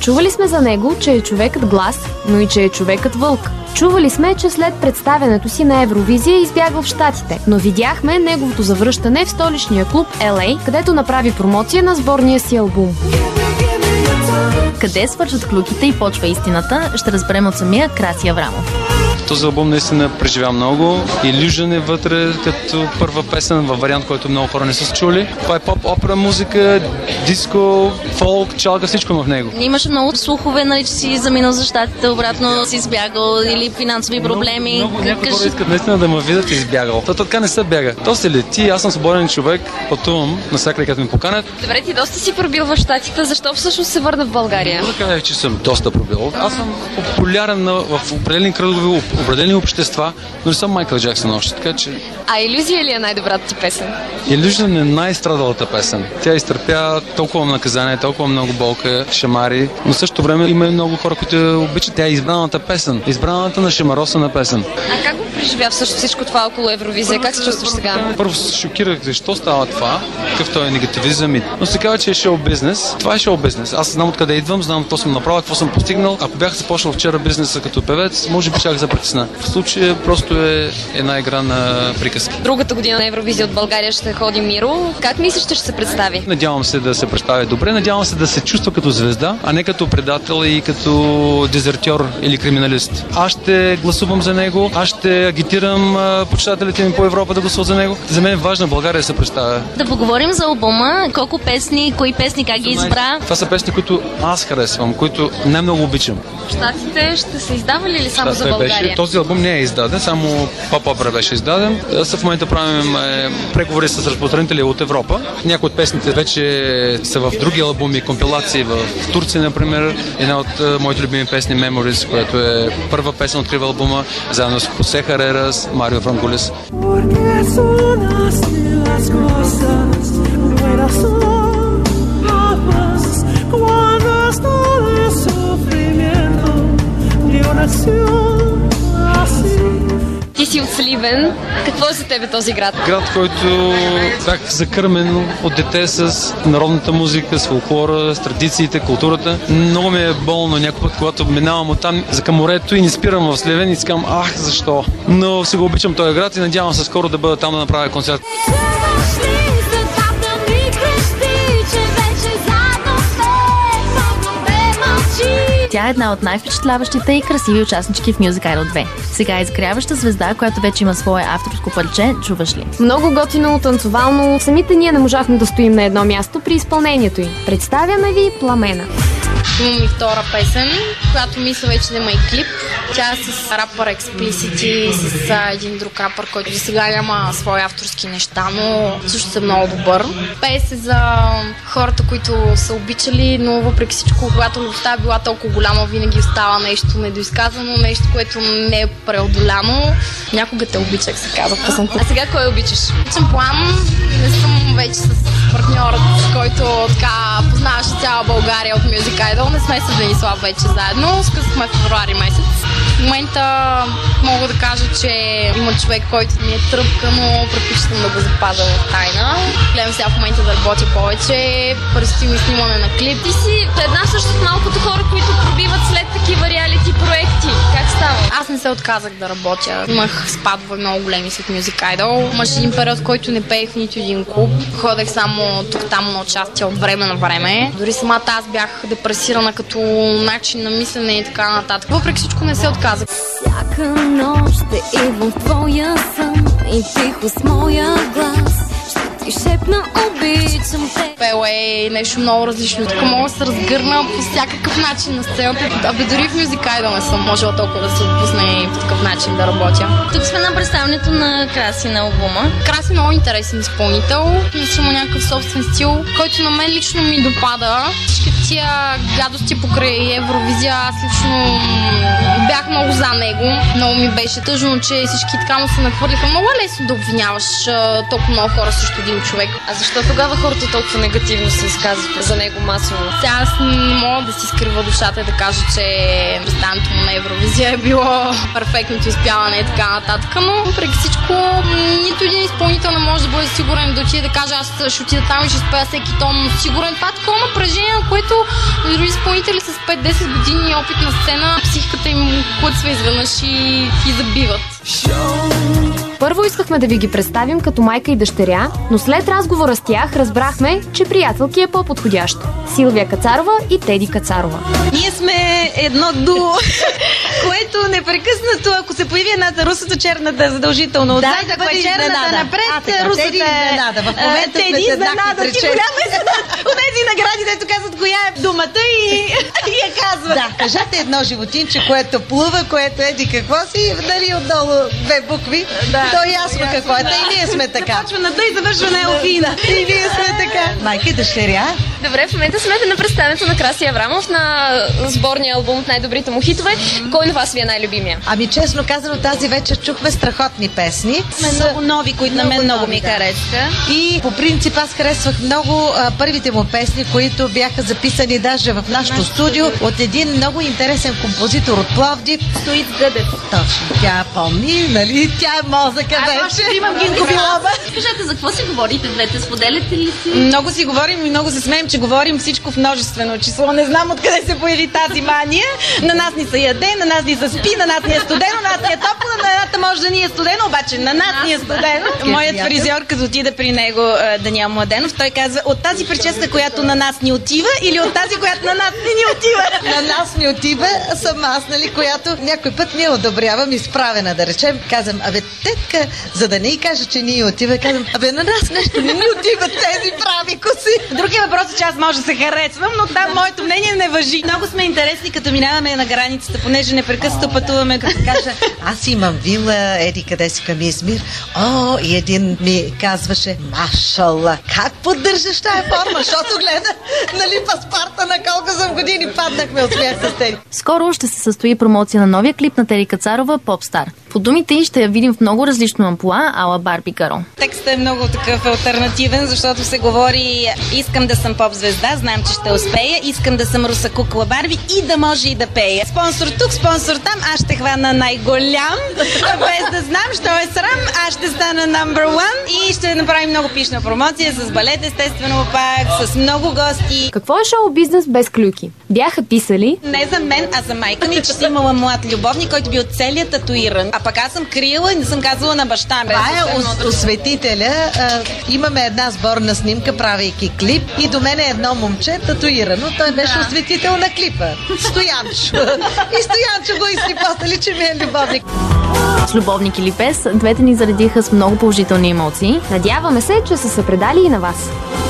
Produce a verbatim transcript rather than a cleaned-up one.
Чували сме за него, че е човекът глас, но и че е човекът вълк. Чували сме, че след представянето си на Евровизия избягва в Щатите, но видяхме неговото завръщане в столичния клуб Ел Ей, където направи промоция на сборния си албум. Къде свършат клюките и почва истината, ще разберем от самия Краси Аврамов. Този албум наистина преживя много. Illusion е вътре като първа песен във вариант, който много хора не са чули. Това е поп, опера, музика, диско, фолк, чалга, всичко в него. Имаше много слухове, нали, че си заминал за Щатите, обратно си избягал или финансови проблеми. Много, много някои хора искат наистина да ме видят и избягал. То така не се бяга. То се лети, аз съм свободен човек, пътувам навсякъде, като ми поканят. Добре, ти доста си пробил в Щатите, защо всъщност се върна в България? Да кажа, че съм доста пробил. Аз съм популярен в определени кръгове, определени общества, но не съм Майкъл Джаксън още, така че... А Илюзия ли е най-добрата ти песен? Illusion е най-страдалата песен. Тя изтърпя толкова наказание, толкова много болка, шамари, но в същото време има и много хора, които обичат. Тя е избраната песен, избраната на шамаросана песен. А как го преживя всъщност всичко това около Евровизия? Как се чувстваш сега? Първо се шокирах защо става това, какъв той е негативизъм, но се казва, че е шоу-бизнес. Това е шоу-бизнес. Аз знам откъде идвам, знам какво съм направил, какво съм постигнал. Ако бях започнал вчера бизнеса като певец, може би щях да се притесна. В случая просто е една игра на приказки. Другата година на Евровизия от България ще ходи Миро. Как мислиш, че ще се представи? Надявам се да се представи добре, надявам се да се чувства като звезда, а не като предател и като дезертьор или криминалист. Аз ще гласувам за него, аз ще агитирам почитателите ми по Европа да гласуват за него. За мен е важно България да се представя. Да поговорим за албума. Колко песни, кои песни, как ги избра? Това са песни, които аз харесвам, които най-много обичам. В Щатите ще се издавали ли само за България? Беше, този албум не е издаден, само Поп-Опера беше издаден. В момента правим е, преговори с разпространители от Европа. Някои от песните вече са в други албуми, компилации в Турция, например. Една от е, моите любими песни Memories, която е първа песен открива албума, заедно с Хосе Харерас, Марио Франкулис. Ти си от Сливен. Какво е за тебе този град? Град, който бях закърмен от дете с народната музика, с фолклора, с традициите, културата. Много ми е болно някой път, когато минавам оттам за към морето и не спирам в Сливен и си казвам, ах, защо? Но си го обичам този град и надявам се скоро да бъда там да направя концерт. Тя е една от най-впечатляващите и красиви участнички в Music Idol две. Сега е изгряваща звезда, която вече има свое авторско парче "Чуваш ли?". Много готино, танцовално. Самите ние не можахме да стоим на едно място при изпълнението й. Представяме ви Пламена. Имам и втора песен, която мисля вече да има и клип. Тя е с рапър Explicit, с а, един друг рапър, който за сега няма свои авторски неща, но също е много добър. Пее се за хората, които са обичали, но въпреки всичко, когато любовта е била толкова голяма, винаги остава нещо недоизказано, нещо, което не е преодоляно. Някога те обичах, се казва песента. А сега кой обичаш? Обичам Плам, не съм вече с партньорът, с който така познаваше цяла България от Music Idol. Не сме с Денислав вече заедно, скъсахме в февруари месец. В момента мога да кажа, че има човек, който ми е тръпка, но предпочитам да го запазя в тайна. Гледам сега в момента да работя повече, предстои ми снимане на клип. Ти си една също от малкото хора, които пробиват след такива реалити проекти. Как става? Аз не се отказах да работя. Имах спадове много големи след Music Idol. Имаше един период, в който не пеех в нито един клуб. Ходех само тук-там на участие от време на време. Дори самата аз бях депресирана като начин на мислене и така нататък. Въпреки всичко не се отказах. Всяка нощ ще идвам в твоя сън и тихо с моя глас ще ти шепна обичам те. Пела е нещо много различно. Тук мога да се разгърна по всякакъв начин на сцената. Абе дори в Music Idol не съм можела толкова да се отпусна и по такъв начин да работя. Тук сме на представянето на Краси на албума. Краси е много интересен изпълнител. Мисля му някакъв собствен стил, който на мен лично ми допада. Всички тия гадости покрай Евровизия, аз лично бях много за него. Много ми беше тъжно, че всички така му се нахвърлиха. Много е лесно да обвиняваш толкова много хора срещу един човек. А защо тогава хората толкова негативно се изказват за него масово? Сега аз не мога да си скрива душата и да кажа, че представянето му на Евровизия е било перфектното изпяване и така нататък, но въпреки всичко нито един изпълнител не може да бъде сигурен да отиде да каже, аз ще отида там и ще спея всеки тон. Сигурен това е такова напрежение, което дори изпълнители с пет-десет години опит на сцена, психиката им клъцва изведнъж и, и забиват. Първо искахме да ви ги представим като майка и дъщеря, но след разговора с тях разбрахме, че приятелки е по-подходящо. Силвия Кацарова и Теди Кацарова. Ние сме едно дуо, което непрекъснато, ако се появи едната русата, черната задължително отзад, да, ако е черната напред, а, така, русата Теди изненада. В момента Теди сме изненада. еднакви, Ти голяма изненада. От тези награди, дето казват коя е думата и, и я казват. Да, кажете едно животинче, което плува, което еди какво си и дали отдолу две букви. Да. То е ясно какво е. Та и ние сме така. Започва на Д и завършва на Елфина. И ние сме така. Майка и дъщеря. Добре, в момента сме на представянето на Краси Аврамов на сборния албум от най-добрите му хитове. Кой на вас ви е най-любимия? Ами честно казано, тази вечер чухме страхотни песни. С много нови, които на мен много ми харесаха. И по принцип аз харесвах много а, първите му песни, които бяха записани даже в нашото студио от един много интересен композитор от Пловдив. Стоит Гъдев. Точно, тя помни, нали? Тя е мозъка вече. Аз ще имам Гинко Билова. Кажете, за какво си говорите двете? Споделяте ли си? Много си говорим и много се смеем, че говорим всичко в множествено число. Не знам откъде се появи тази мания. На нас ни се яде, на нас ни се спи, на нас ни е студено, на нас ни е топло, на едната може да ни е студено, обаче на нас ни е студено. Моят фризьор, като отида при него, Даниел Младенов, той казва: от тази прическа, която на нас ни отива, или от тази, която на нас не ни отива? На нас ни отива, съм аз, нали, която някой път не одобрявам, изправена, да речем. Казвам: абе, тетка, за да не й кажа, че ни отива, казвам: абе, на нас нещо не ни отиват тези прави коси. Другия въпрос е, че аз може да се харесвам, но там моето мнение не важи. Много сме интересни, като минаваме на границата, понеже непрекъснато пътуваме. Като кажа: аз имам вила, еди къде си към Измир. О, и един ми казваше: машалла, как поддържаш тая форма, защото гледа, нали, паспорта на колко съм години, паднахме от смях с Теди. Скоро ще се състои промоция на новия клип на Теди Кацарова «Попстар». По думите й ще я видим в много различно амплоа, ала Барби Каро. Текстът е много такъв алтернативен, защото се говори: искам да съм поп-звезда, знам, че ще успея, искам да съм руса кукла Барби и да може и да пея. Спонсор тук, спонсор там, аз ще хвана най-голям, без да знам, що е срам, аз ще стана number one и ще направим много пишна промоция с балет, естествено пак, с много гости. Какво е шоу-бизнес без клюки? Бяха писали: Не за мен, а за майка ми, че си имала млад любовник, който бил целият татуиран. А пък аз съм крила и не съм казала на баща ми. Това е ос- осветителя. А, имаме една сборна снимка, правейки клип, и до мен е едно момче татуирано. Той беше да. осветител на клипа. Стоянчо. И Стоянчо го излипосали, че ми е любовник. С любовник или без, двете ни заредиха с много положителни емоции. Надяваме се, че са се предали и на вас.